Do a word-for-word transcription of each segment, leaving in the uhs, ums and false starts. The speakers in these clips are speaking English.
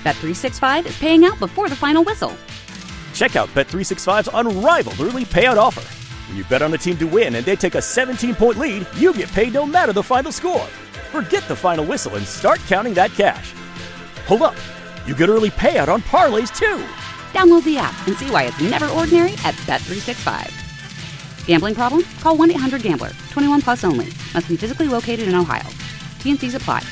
Bet three sixty-five is paying out before the final whistle. Check out Bet three sixty-five's unrivaled early payout offer. When you bet on a team to win and they take a seventeen-point lead, you get paid no matter the final score. Forget the final whistle and start counting that cash. Hold up. You get early payout on parlays, too. Download the app and see why it's never ordinary at Bet three sixty-five. Gambling problem? Call one eight hundred gambler. twenty-one plus only. Must be physically located in Ohio. T N Cs apply.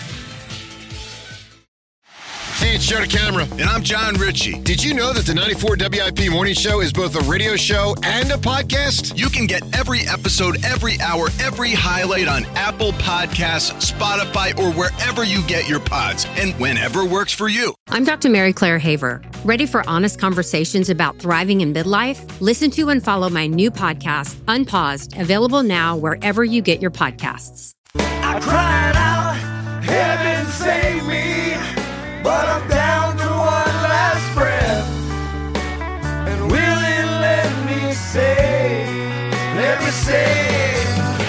Hey, it's Joe DeCamara. And I'm John Ritchie. Did you know that the ninety-four W I P Morning Show is both a radio show and a podcast? You can get every episode, every hour, every highlight on Apple Podcasts, Spotify, or wherever you get your pods. And whenever works for you. I'm Doctor Mary Claire Haver. Ready for honest conversations about thriving in midlife? Listen to and follow my new podcast, Unpaused, available now wherever you get your podcasts. I cried out, heaven save me, but I'm down to one last breath. And will it let me say, let me say,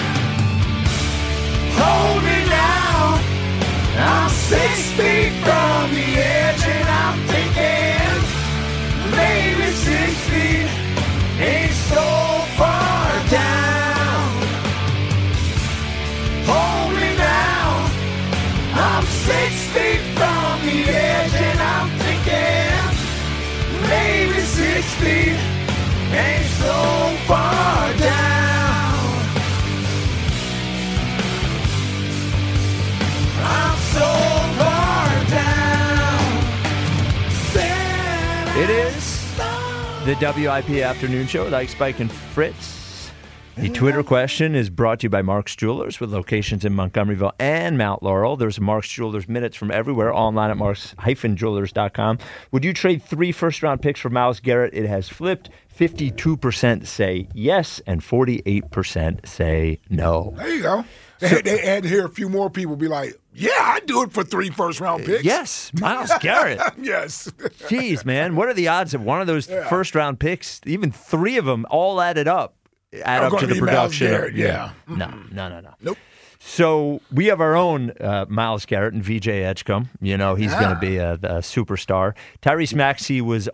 hold me now. I'm six feet from the edge and I'm thinking, maybe six feet ain't so far down. Hold me now. I'm six feet from the edge and I'm thinking, maybe six feet ain't so far down. I'm so far down. It is the W I P Afternoon Show with Ike, Spike, and Fritz. The Twitter question is brought to you by Mark's Jewelers with locations in Montgomeryville and Mount Laurel. There's Mark's Jewelers minutes from everywhere online at marks dash jewelers dot com. Would you trade three first-round picks for Myles Garrett? It has flipped. fifty-two percent say yes and forty-eight percent say no. There you go. They, So- had, they had to hear a few more people be like, yeah, I'd do it for three first-round picks. Yes, Myles Garrett. Yes. Jeez, man. What are the odds that one of those Yeah. first-round picks, even three of them, all added up, add Are up gonna to the be Myles production? Garrett, yeah. No, no, no, no. Nope. So we have our own uh, Myles Garrett and V J Edgecombe. You know, he's Yeah. going to be a, a superstar. Tyrese Maxey was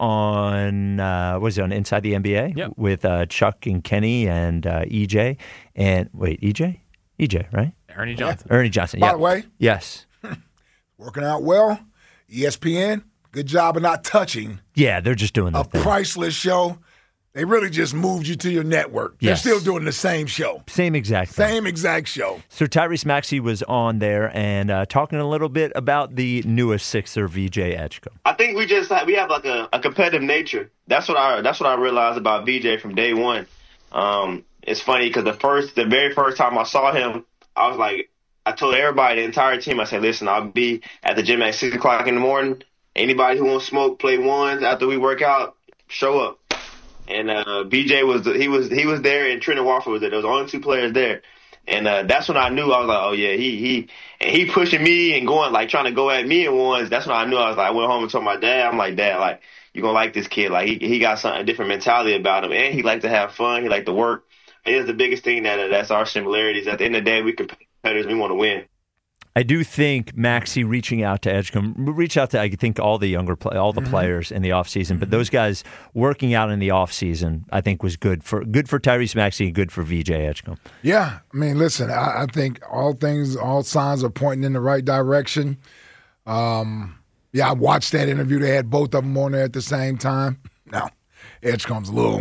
on, uh, was he on Inside the N B A Yep. with uh, Chuck and Kenny and uh, E J. And wait, E J? E J, right? Ernie Johnson. Ernie Johnson. By yeah. the way, Yes. working out well. E S P N, good job of not touching Yeah, they're just doing a that thing. priceless show. They really just moved you to your network. Yes. They're still doing the same show. Same exact thing. Same exact show. So Tyrese Maxey was on there and uh, talking a little bit about the newest Sixer, V J Edgecombe. I think we just have, we have like a, a competitive nature. That's what I that's what I realized about V J from day one. Um, it's funny because the first the very first time I saw him, I was like, I told everybody, the entire team, I said, listen, I'll be at the gym at six o'clock in the morning. Anybody who wants to smoke, play ones after we work out, show up. And uh, B J was he was he was there, and Trendon Watford was there. There was only two players there, and uh, that's when I knew. I was like, oh yeah, he he and he pushing me and going like trying to go at me in ones. That's when I knew. I was like, I went home and told my dad. I'm like, Dad, like you gonna like this kid. Like he he got something a different mentality about him, and he liked to have fun. He liked to work. And it's the biggest thing that uh, that's our similarities. At the end of the day, we competitors. We want to win. I do think Maxey reaching out to Edgecombe, reach out to I think all the younger play, all the Mm-hmm. players in the offseason, mm-hmm. but those guys working out in the offseason I think was good for good for Tyrese Maxey and good for V J Edgecombe. Yeah. I mean, listen, I, I think all things, all signs are pointing in the right direction. Um, yeah, I watched that interview. They had both of them on there at the same time. Now, Edgecombe's a little...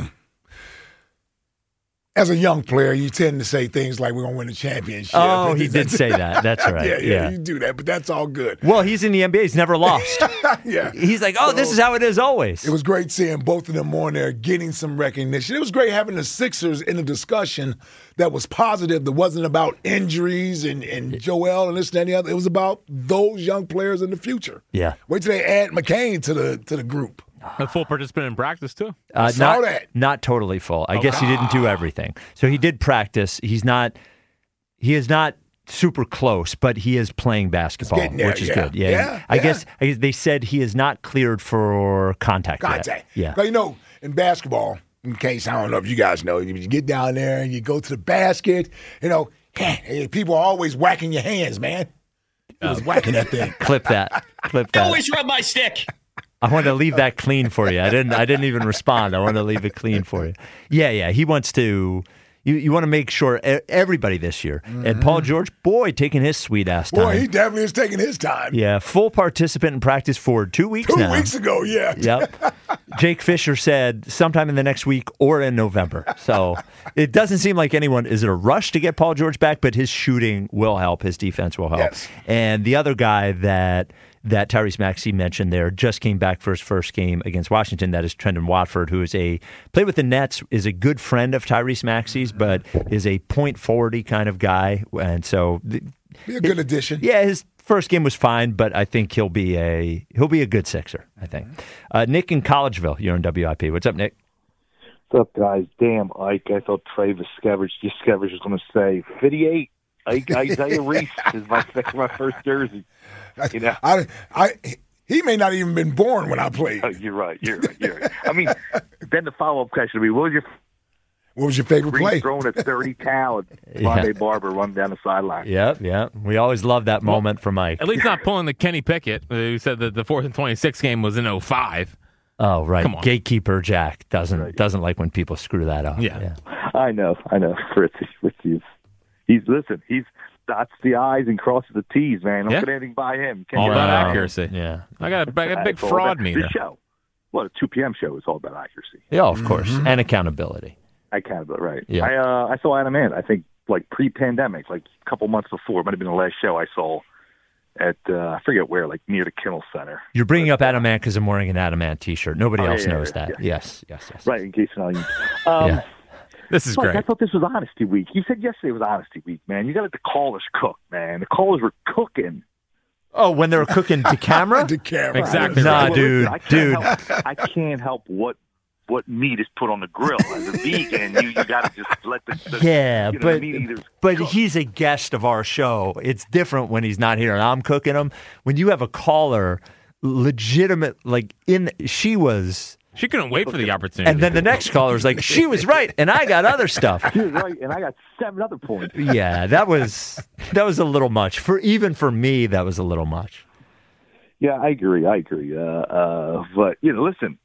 As a young player, you tend to say things like, we're going to win the championship. Oh, he did say that. That's right. yeah, yeah, yeah, you do that, but that's all good. Well, he's in the N B A. He's never lost. yeah. He's like, oh, So, this is how it is always. It was great seeing both of them on there getting some recognition. It was great having the Sixers in a discussion that was positive, that wasn't about injuries and, and Joel and this and that and the other. It was about those young players in the future. Yeah. Wait till they add McCain to the to the group. A full participant in practice, too. Uh, saw not, that. not totally full. I guess he didn't do everything. So he did practice. He's not, he is not super close, but he is playing basketball, getting there, which is yeah. good. Yeah. Yeah, I, yeah. Guess, I guess they said he is not cleared for contact yet. Contact. Yeah. But you know, in basketball, in case, I don't know if you guys know, you get down there and you go to the basket, you know, hey, people are always whacking your hands, man. He was whacking that thing. Clip that. Clip that. Always rub my stick. I want to leave that clean for you. I didn't. I didn't even respond. I want to leave it clean for you. Yeah, yeah. He wants to. You, you want to make sure everybody this year. Mm-hmm. And Paul George, boy, taking his sweet ass time. Boy, he definitely is taking his time. Yeah, full participant in practice for two weeks two now. Two weeks ago, yeah. Yep. Jake Fisher said sometime in the next week or in November. So it doesn't seem like anyone is in a rush to get Paul George back, but his shooting will help. His defense will help. Yes. And the other guy that that Tyrese Maxey mentioned there just came back for his first game against Washington. That is Trendon Watford, who is a played with the Nets, is a good friend of Tyrese Maxey's, but is a point forty kind of guy, and so be a good addition. Yeah, his first game was fine, but I think he'll be a he'll be a good Sixer. I think. Uh, Nick in Collegeville, you're on W I P. What's up, Nick? What's up, guys? Damn, Ike. I thought Travis Skevich, Skevich was going to say fifty-eight. Ike Isaiah Reese is my my first jersey. You know, I, I, he may not even been born when I played. Oh, you're right. You're right. You're right. I mean, then the follow up question would be, what was your what was your favorite play? Throwing a thirty cal at Vontae yeah. Barber running down the sideline. Yep, yep. We always love that moment well, from Mike. At least not pulling the Kenny Pickett, who said that the fourth and twenty-six game was in oh five. Oh, right. Come on. Gatekeeper Jack doesn't right. doesn't like when people screw that up. Yeah. yeah. I know. I know. Fritzy. Fritzy. He's, listen, he's dots the I's and crosses the T's, man. Don't yeah. get anything by him. Can all you about know? accuracy. Yeah. I got a, I got a big fraud meter. The show. Well, the two p.m. show is all about accuracy. Yeah, of course. Mm-hmm. And accountability. Accountability, right. Yeah. I, uh, I saw Adam Ant, I think, like pre-pandemic, like a couple months before. It might have been the last show I saw at, uh, I forget where, like near the Kimmel Center. You're bringing but, up Adam Ant because I'm wearing an Adam Ant t-shirt. Nobody oh, else yeah, knows yeah, that. Yeah. Yes, yes, yes. Right, in case you know. Um, yeah. This is Look, great. I thought this was Honesty Week. You said yesterday was Honesty Week, man. You got to let the callers cook, man. The callers were cooking. Oh, when they were cooking to camera? To camera. Exactly. Nah, well, dude, listen, I dude. Help, I can't help what what meat is put on the grill. As a vegan, you, you got to just let the, the yeah, you know, but the meat eaters but cook. He's a guest of our show. It's different when he's not here and I'm cooking him. When you have a caller, legitimate, like in, she was. She couldn't wait for the opportunity. And then the next caller's like, she was right, and I got other stuff. She was right, and I got seven other points. Yeah, that was that was a little much for even for me. That was a little much. Yeah, I agree. I agree. Uh, uh, but you know, listen,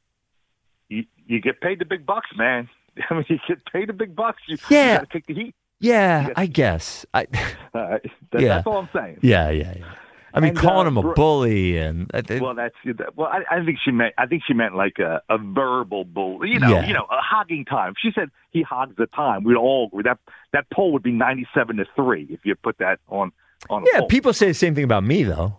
you you get paid the big bucks, man. I mean, you get paid the big bucks. You, yeah, you got to take the heat. Yeah, gotta, I guess. I. Uh, that, yeah. That's all I'm saying. Yeah, yeah, yeah. I mean, and, calling uh, him a bro- bully and uh, well, that's well. I, I think she meant. I think she meant like a, a verbal bully. You know, yeah. you know, a hogging time. She said he hogs the time. We'd all agree that that poll would be ninety-seven to three if you put that on on. A yeah, poll. people say the same thing about me though.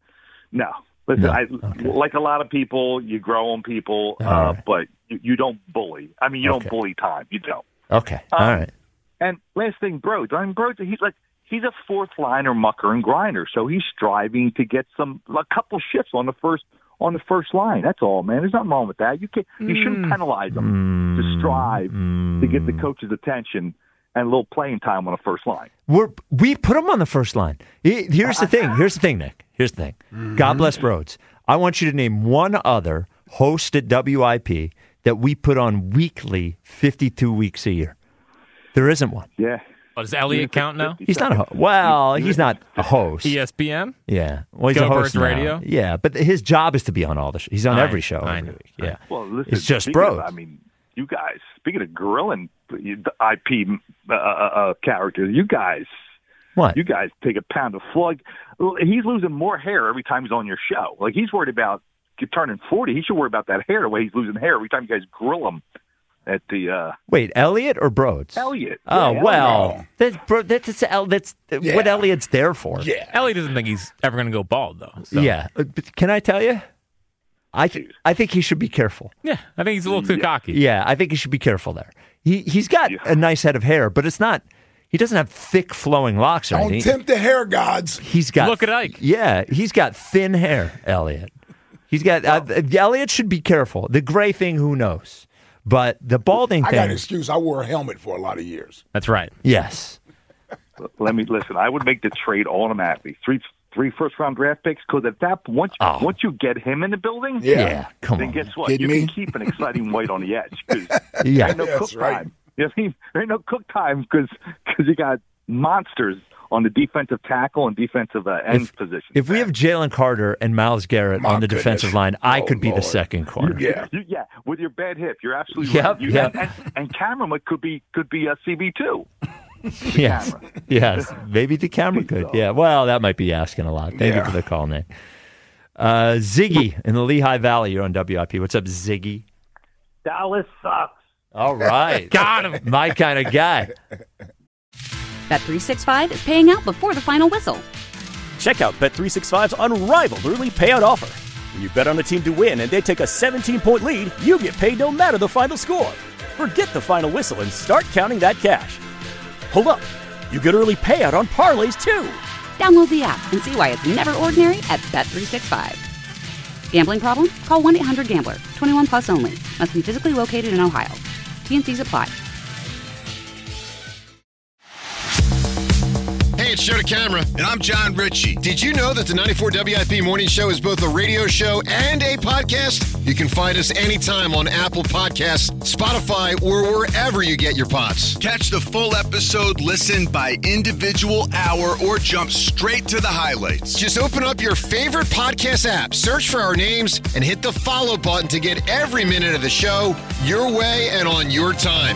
No, listen. No. I Okay. like a lot of people. You grow on people, uh, right. but you, you don't bully. I mean, you Okay. don't bully time. You don't. Okay, Um, all right. And last thing, bro. I mean, bro, he's like. He's a fourth liner, mucker and grinder, so he's striving to get some a couple shifts on the first on the first line. That's all, man. There's nothing wrong with that. You can you shouldn't penalize him Mm. to strive Mm. to get the coach's attention and a little playing time on the first line. We're we put him on the first line. He- Here's the thing. Here's the thing, Nick. Here's the thing. Mm-hmm. God bless Rhodes. I want you to name one other host at W I P that we put on weekly, fifty-two weeks a year. There isn't one. Yeah. Oh, does Elliott count now? He's not a host. Well, he's not a host. E S P N? Yeah. Well, he's Go a host Birds now. Radio? Yeah, but his job is to be on all the. Sh- he's on I- every show. I every know. week. Yeah. Well, listen, It's just speaking of- bros. I mean, you guys. Speaking of grilling the I P uh, uh, characters, you guys. What? You guys take a pound of flug. He's losing more hair every time he's on your show. Like he's worried about turning forty. He should worry about that hair. The way he's losing hair every time you guys grill him at the. Uh, Wait, Elliott or Broads? Elliott. Oh Yeah, well, Elliott. that's bro, that's that's, that's Yeah. what Elliott's there for. Yeah. Elliott doesn't think he's ever going to go bald, though. So. Yeah. Uh, but can I tell you? I th- I think he should be careful. Yeah, I think he's a little too Yeah. cocky. Yeah, I think he should be careful there. He he's got Yeah. a nice head of hair, but it's not. He doesn't have thick flowing locks or Don't anything. tempt the hair gods. He's got Look at Ike. Yeah, he's got thin hair, Elliott. He's got uh, Elliott should be careful. The gray thing, who knows? But the balding I thing. got an excuse. I wore a helmet for a lot of years. That's right. Yes. Let me listen. I would make the trade automatically. Three three first round draft picks because at that once Oh. once you get him in the building, Yeah. Yeah. Come then on. guess what? Kidding You me? can keep an exciting white on the edge because Yeah. there ain't no That's cook right. time. You know what I mean? There ain't no cook time because you got monsters on the defensive tackle and defensive uh, end if, position. If we have Jalen Carter and Myles Garrett My on the goodness. defensive line, I Oh, could be Lord. the second corner. Yeah. You- yeah, with your bad hip, you're absolutely Yep, right. You, yep. And, and Cameron could be could be a C B two. Yes, yes. Maybe the camera could. Yeah. Well, that might be asking a lot. Thank Yeah. you for the call, Nick. Uh, Ziggy in the Lehigh Valley. You're on W I P. What's up, Ziggy? Dallas sucks. All right. Got him. My kind of guy. Bet three sixty-five is paying out before the final whistle. Check out Bet three sixty-five's unrivaled early payout offer. When you bet on a team to win and they take a seventeen-point lead, you get paid no matter the final score. Forget the final whistle and start counting that cash. Hold up. You get early payout on parlays, too. Download the app and see why it's never ordinary at Bet three sixty-five. Gambling problem? Call one eight hundred gambler. twenty-one plus only. Must be physically located in Ohio. T N Cs apply. Hey, it's Joe DeCamera. And I'm John Ritchie. Did you know that the ninety-four W I P Morning Show is both a radio show and a podcast? You can find us anytime on Apple Podcasts, Spotify, or wherever you get your pods. Catch the full episode, listen by individual hour, or jump straight to the highlights. Just open up your favorite podcast app, search for our names, and hit the follow button to get every minute of the show your way and on your time.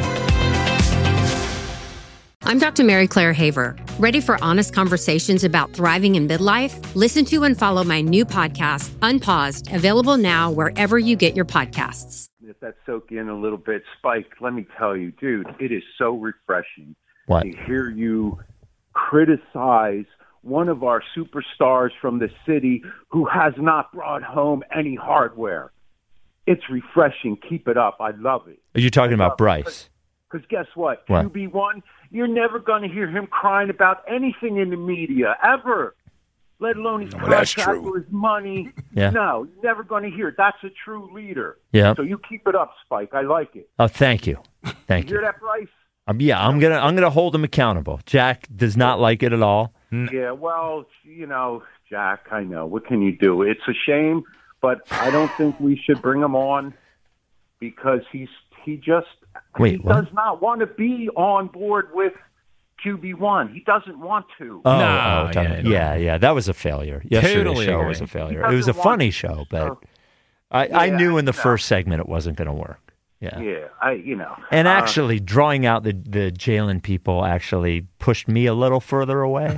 I'm Doctor Mary Claire Haver. Ready for honest conversations about thriving in midlife? Listen to and follow my new podcast, Unpaused, available now wherever you get your podcasts. If that soak in a little bit, Spike, let me tell you, dude, it is so refreshing What? to hear you criticize one of our superstars from the city who has not brought home any hardware. It's refreshing. Keep it up. I love it. Are you talking about Bryce? Because guess what? What? Q B one, you're never going to hear him crying about anything in the media, ever. Let alone his Well, that's contract true. or his money. Yeah. No, you're never going to hear it. That's a true leader. Yeah. So you keep it up, Spike. I like it. Oh, thank you. Thank You you. hear that, Bryce? Um, yeah, I'm gonna I'm gonna hold him accountable. Jack does not like it at all. Yeah, well, you know, Jack, I know. What can you do? It's a shame, but I don't think we should bring him on because he's he just Wait, he what? does not want to be on board with Q B one. He doesn't want to. Oh, No, oh, yeah, yeah, no. yeah, yeah. That was a failure. Yesterday's Totally show agree. was a failure. He It was a doesn't funny want- show, but Oh. I, I Yeah, knew in the no. first segment it wasn't going to work. Yeah. Yeah, I you know. And uh, actually, drawing out the the Jalen people actually pushed me a little further away.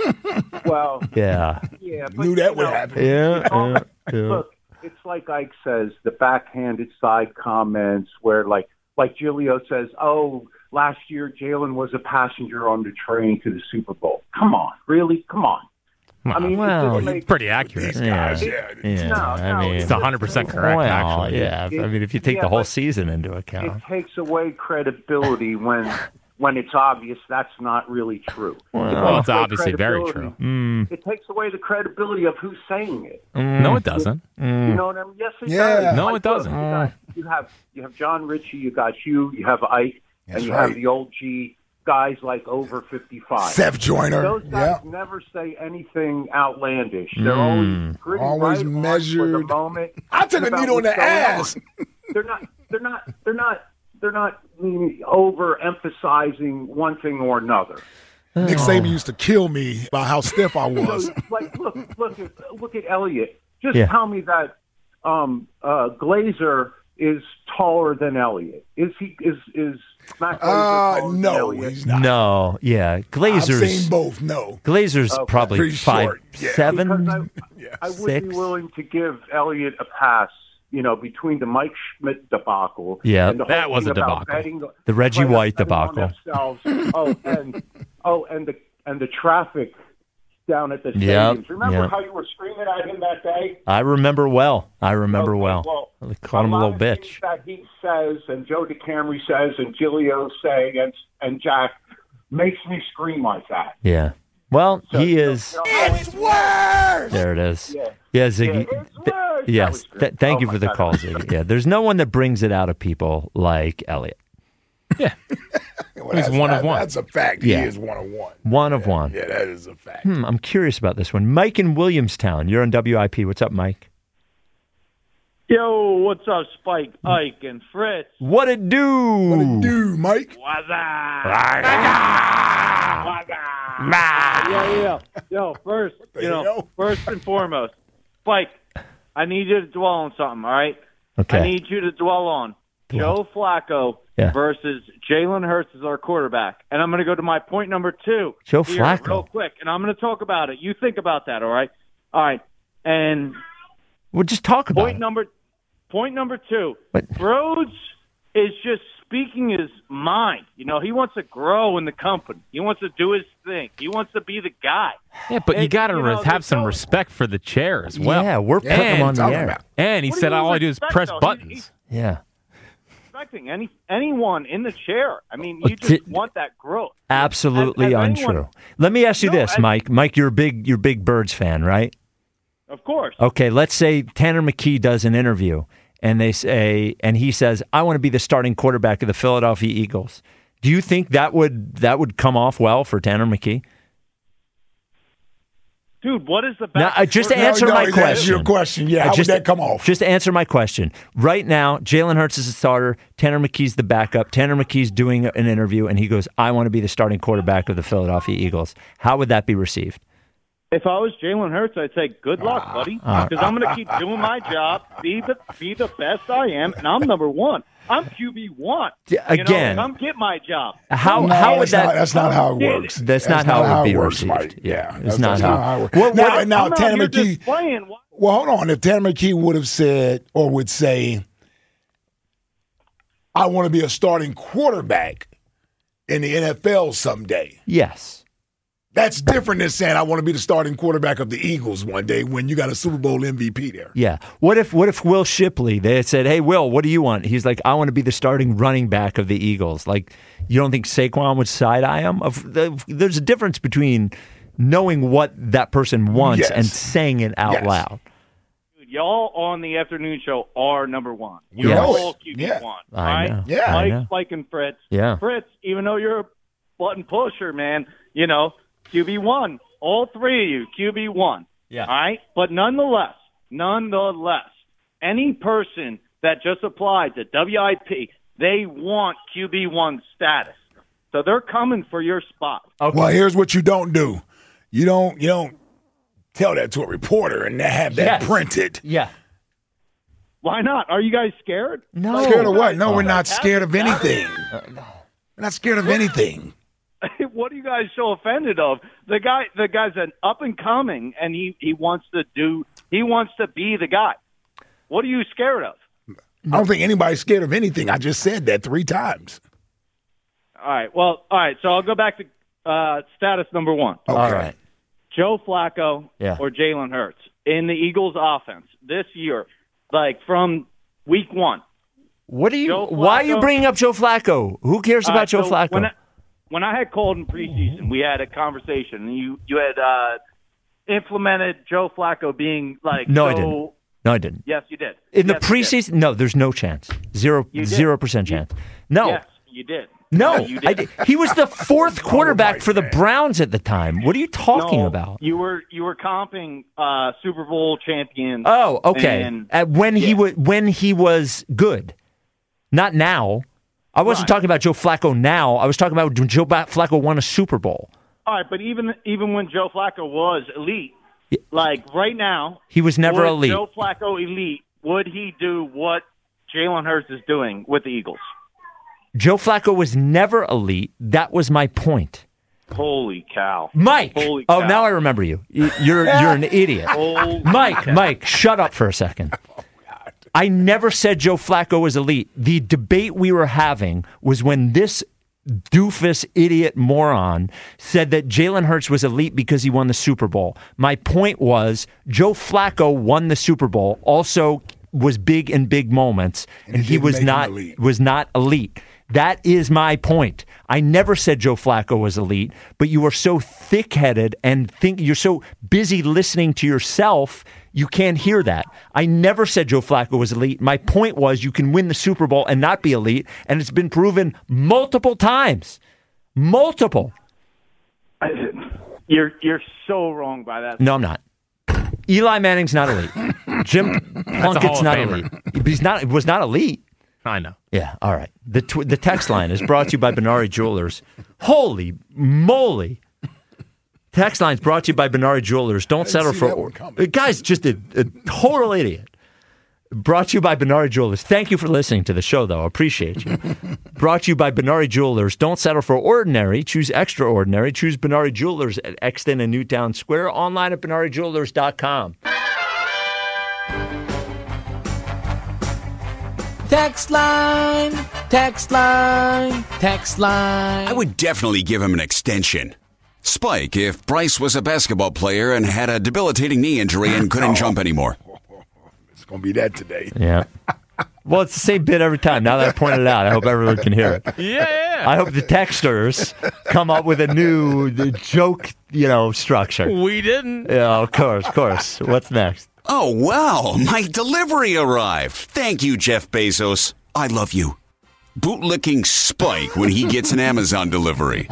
well, Yeah. yeah, but, Knew that you would know, happen. Yeah. it's all- yeah, yeah. Look, it's like Ike says, the backhanded side comments where, like, like Giulio says, "Oh, last year Jalen was a passenger on the train to the Super Bowl." Come on, really? Come on. I mean, it well, doesn't make- Pretty accurate. These Yeah. guys, yeah. Yeah. No, I no, mean, It's one hundred percent correct, well, actually. yeah. It- I mean, if you take yeah, the whole but season into it account. takes away credibility when when it's obvious that's not really true. Well, It Well, takes it's away obviously very credibility. true. Mm, It takes away the credibility of who's saying it. No, it doesn't. You mm. know what I mean? Yes, it Yeah. does. No, Like, it doesn't. look, You, got, you have you have John Ritchie, you got you, you have Ike, That's and you right. have the old G guys like over fifty-five. Seth Joyner. Those guys Yeah. never say anything outlandish. They're Mm. always pretty Always right on for measured. the moment. I took a about needle in what's the going ass. on. They're not. They're not. They're not. They're not mm, overemphasizing one thing or another. Nick Saban used to kill me about how stiff I was. So, like, look, look at look at Elliott. Just Yeah. tell me that um, uh, Glazer is taller than Elliott. Is he? Is is Matt Glazer Uh, taller than no, Elliott? he's not. No, yeah. I've Glazer's seen both. No. Glazer's Okay. probably Pretty five short, yeah. seven. Because I, I would Six. be willing to give Elliott a pass. You know, between the Mike Schmidt debacle, Yeah. and the whole That was thing a about debacle. betting- The Reggie players White betting on debacle. themselves. oh, and oh, and the and the traffic down at the Yep, stadiums. Remember yep. how you were screaming at him that day? I remember well. I remember Okay, well. well, I called him a lot little of bitch. things that he says, and Joe DeCamry says, and Giglio say, and and Jack makes me scream like that. Yeah. Well, So, he you know, is. you know, It's worse. There it is. Yeah. Yeah, Ziggy. Yeah, it's th- worse. That yes. was good. Th- thank Oh, you my for the God. call, Ziggy. Yeah. There's no one that brings it out of people like Elliot. Yeah. Well, He's that's- one of that- one. That's a fact. Yeah. He is one of one. One of one. Yeah, that is a fact. Hmm, I'm curious about this one. Mike in Williamstown. You're on W I P. What's up, Mike? Yo, what's up, Spike, Ike, and Fritz? What it do? What it do, Mike? What's up? What's up? Yeah, yeah. Yo, first, you know, hell? first and foremost, Spike, I need you to dwell on something, all right? Okay. I need you to dwell on Joe Flacco Yeah. versus Jalen Hurts as our quarterback. And I'm going to go to my point number two. Joe here Flacco. real quick, and I'm going to talk about it. You think about that, all right? All right. And We'll just talk about point it. number point number two. What? Rhodes is just speaking his mind. You know, he wants to grow in the company. He wants to do his thing. He wants to be the guy. Yeah, but you And, got to you know, have there's some no- respect for the chair as well. Yeah, we're putting and, him on the talking air. about. And he What do said you all I do is respect, press though? He- buttons. he's Yeah. respecting any anyone in the chair. I mean, you just Did- want that growth. Absolutely As- as untrue. anyone- Let me ask you No, this, as- Mike. Mike, you're a big you're a big Birds fan, right? Of course. Okay, let's say Tanner McKee does an interview and they say and he says, I want to be the starting quarterback of the Philadelphia Eagles. Do you think that would that would come off well for Tanner McKee? Dude, what is the best? Now, uh, just to No, answer no, my that's question. your question. Yeah, how would just, that come off? Just to answer my question. Right now, Jalen Hurts is the starter. Tanner McKee's the backup. Tanner McKee's doing an interview, and he goes, I want to be the starting quarterback of the Philadelphia Eagles. How would that be received? If I was Jalen Hurts, I'd say, "Good luck, buddy," because I'm going to keep doing my job, be the be the best I am, and I'm number one. I'm Q B one. Yeah, You know, again. come get my job. How No, how would that's that? not, that's not how it works. That's not how it would be works, received. Mike. Yeah, Yeah, it's that's, not that's how- not how it works. Well, now, what- now I'm out Tanner here McKee. just playing. Why- Well, hold on. If Tanner McKee would have said or would say, I want to be a starting quarterback in the N F L someday. Yes. That's different than saying I want to be the starting quarterback of the Eagles one day when you got a Super Bowl M V P there. Yeah. What if what if Will Shipley, they had said, hey, Will, what do you want? He's like, I want to be the starting running back of the Eagles. Like, you don't think Saquon would side-eye him? Of- the- There's a difference between knowing what that person wants Yes. and saying it out Yes. loud. Dude, y'all on the afternoon show are number one. We You're know all it. Q B Yeah. one. I right? know. Yeah. I Mike, know. Spike, and Fritz. Yeah. Fritz, even though you're a button pusher, man, you know, Q B one. All three of you, Q B one. Yeah. All right? But nonetheless, nonetheless, any person that just applied to W I P, they want Q B one status. So they're coming for your spot. Okay. Well, here's what you don't do. You don't you don't tell that to a reporter and have that Yes. printed. Yeah. Why not? Are you guys scared? No. Scared of what? No, we're not Fantastic. scared of anything. We're not scared of anything. What are you guys so offended of? The guy, the guy's an up and coming, and he, he wants to do. He wants to be the guy. What are you scared of? I don't think anybody's scared of anything. I just said that three times. All right. Well, all right. So I'll go back to uh, status number one. Okay. All right. Joe Flacco Yeah. or Jalen Hurts in the Eagles' offense this year, like from week one. What are you? Joe Why are you Flacco- bringing up Joe Flacco? Who cares All about right, Joe so Flacco? When I, when I had called in preseason, we had a conversation. And you you had uh, implemented Joe Flacco being like no, so, I didn't. No, I didn't. Yes, you did. In the Yes, you did. preseason, no, there's no chance. Zero, You did. zero percent You- chance. No, Yes, you did. no, you I did. did. He was the fourth quarterback for the man. Browns at the time. What are you talking No, about? You were you were comping uh, Super Bowl champions. Oh, okay. and- At when he yeah. was when he was good, not now. I wasn't Right. talking about Joe Flacco now. I was talking about when Joe Ba- Flacco won a Super Bowl. All right, but even even when Joe Flacco was elite, like right now, He was never would elite. Joe Flacco elite, would he do what Jalen Hurts is doing with the Eagles? Joe Flacco was never elite. That was my point. Holy cow, Mike. Holy oh, cow. now I remember you. Y- You're you're an idiot. Holy Mike, cow. Mike, shut up for a second. I never said Joe Flacco was elite. The debate we were having was when this doofus, idiot, moron said that Jalen Hurts was elite because he won the Super Bowl. My point was Joe Flacco won the Super Bowl, also was big in big moments, and, it he didn't was make him not elite. was not elite. That is my point. I never said Joe Flacco was elite, but you are so thick-headed and think you're so busy listening to yourself, you can't hear that. I never said Joe Flacco was elite. My point was you can win the Super Bowl and not be elite, and it's been proven multiple times. Multiple. You're you're so wrong by that. No, I'm not. Eli Manning's not elite. Jim Hall Plunkett's of not Famer. elite. But he's not. Was not elite. I know. Yeah. All right. The tw- the text line is brought to you by Benari Jewelers. Holy moly! Text line is brought to you by Benari Jewelers. Don't settle see for that one coming. the guy's just a, a total idiot. Brought to you by Benari Jewelers. Thank you for listening to the show, though. I appreciate you. Brought to you by Benari Jewelers. Don't settle for ordinary. Choose extraordinary. Choose Benari Jewelers at Exton and Newtown Square. Online at benari jewelers dot com. Text line, text line, text line. I would definitely give him an extension. Spike, if Bryce was a basketball player and had a debilitating knee injury and couldn't jump anymore. It's going to be that today. Yeah. Well, it's the same bit every time. Now that I pointed it out, I hope everyone can hear it. Yeah, yeah. I hope the texters come up with a new the joke, you know, structure. We didn't. Yeah, of course, of course. What's next? Oh, wow. My delivery arrived. Thank you, Jeff Bezos. I love you. Bootlicking Spike when he gets an Amazon delivery.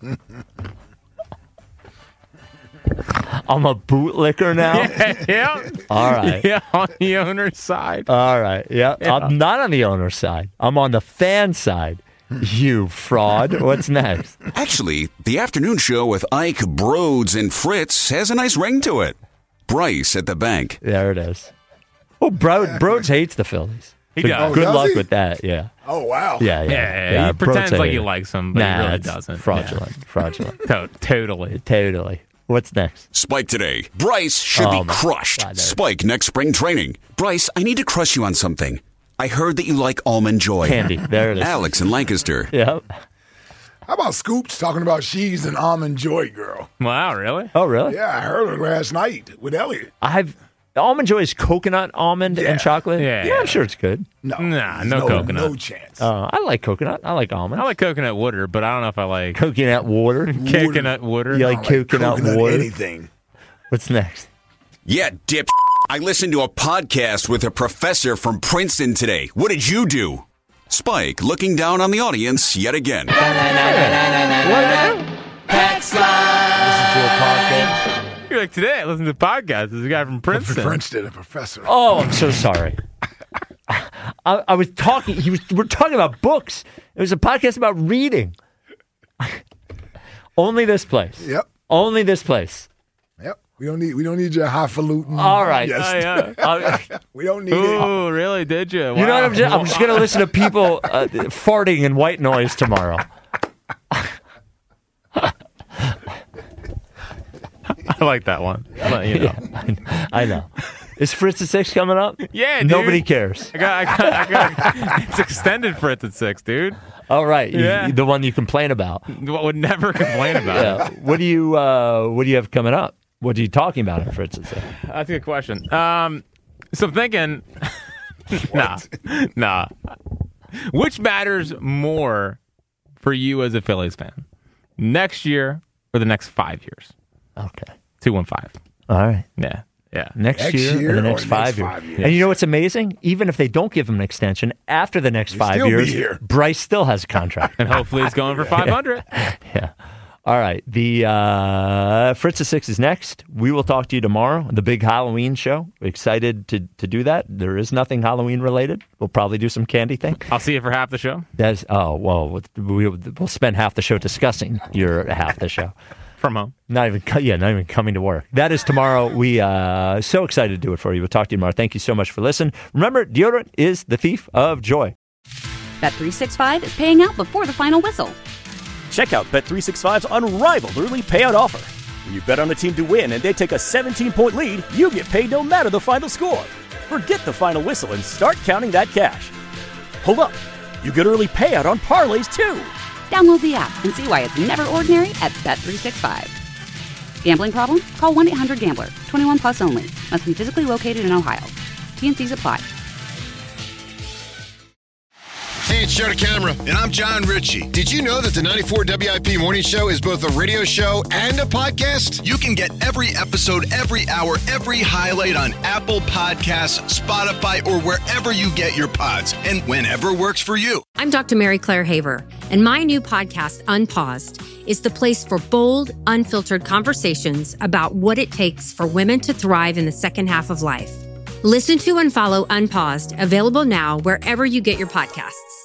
I'm a bootlicker now? Yeah, yeah. All right. Yeah, on the owner's side. All right. Yeah. Yeah. I'm not on the owner's side. I'm on the fan side. You fraud. What's next? Actually, the afternoon show with Ike, Broads, and Fritz has a nice ring to it. Bryce at the bank. There it is. Oh, Bro- Broads hates the Phillies. He So does. Good Oh, does luck he? with that. Yeah. Oh, wow. Yeah, yeah. Yeah, yeah. he pretends Broads like hate he it. likes him, but nah, he really it's doesn't. Fraudulent. Fraudulent. To- totally. Totally. What's next? Spike today. Bryce should Oh, be my crushed. God, there- Spike next spring training. Bryce, I need to crush you on something. I heard that you like Almond Joy. Candy. There it is. Alex in Lancaster. Yep. How about Scoops talking about she's an Almond Joy girl? Wow, really? Oh, really? Yeah, I heard her last night with Elliot. I've Almond Joy is coconut, almond, Yeah. and chocolate. Yeah. I'm sure it's good. No, Nah, there's no coconut. No chance. Uh, I like coconut. I like almond. I like coconut water, but I don't know if I like coconut water. coconut water. You like I don't like coconut, coconut water? anything. What's next? Yeah, dip. I listened to a podcast with a professor from Princeton today. What did you do? Spike looking down on the audience yet again. Text line. You're like, today I listened to the podcast. There's a guy from Princeton. Princeton, a professor. Oh, I'm so sorry. I, I was talking. He was. We're talking about books. It was a podcast about reading. Only this place. Yep. Only this place. Yep. We don't need. We don't need your highfalutin. All right. Yes. Oh, yeah. Uh, we don't need it. Ooh, really? Did you? You know what? I'm just, I'm just going to listen to people uh, farting and white noise tomorrow. I like that one. But, you know. Yeah, I know. Is Fritz at six coming up? Yeah, dude. Nobody cares. I got, I got, I got, it's extended for it at six, dude. All right. You- Yeah. the one you complain about. What would never complain about Yeah. it. What do you uh, What do you have coming up? What are you talking about on Fritz at six? That's a good question. Um, so I'm thinking, nah, nah. Which matters more for you as a Phillies fan? Next year or the next five years? Okay. Two one five. All right. Yeah. Yeah. Next, Next year, year or the or next, next five, five years. years. And you know what's amazing? Even if they don't give him an extension, after the next He'll five still be years, here. Bryce still has a contract. And hopefully it's going for five hundred. Yeah. All right. The uh, Fritz of Six is next. We will talk to you tomorrow. The big Halloween show. Excited to, to do that. There is nothing Halloween related. We'll probably do some candy thing. I'll see you for half the show. That's oh well. We, we'll spend half the show discussing your half the show. From home. Not even co- yeah, not even coming to work. That is tomorrow. We uh so excited to do it for you. We'll talk to you tomorrow. Thank you so much for listening. Remember, deodorant is the thief of joy. Bet three sixty-five is paying out before the final whistle. Check out Bet three sixty-five's unrivaled early payout offer. When you bet on a team to win and they take a seventeen-point lead, you get paid no matter the final score. Forget the final whistle and start counting that cash. Hold up. You get early payout on parlays too. Download the app and see why it's never ordinary at Bet three sixty-five. Gambling problem? Call one eight hundred gambler. twenty-one plus only. Must be physically located in Ohio. T and C's apply. Hey, it's Joe DeCamera. And I'm John Ritchie. Did you know that the ninety-four W I P Morning Show is both a radio show and a podcast? You can get every episode, every hour, every highlight on Apple Podcasts, Spotify, or wherever you get your pods, and whenever works for you. I'm Doctor Mary Claire Haver, and my new podcast, Unpaused, is the place for bold, unfiltered conversations about what it takes for women to thrive in the second half of life. Listen to and follow Unpaused, available now wherever you get your podcasts.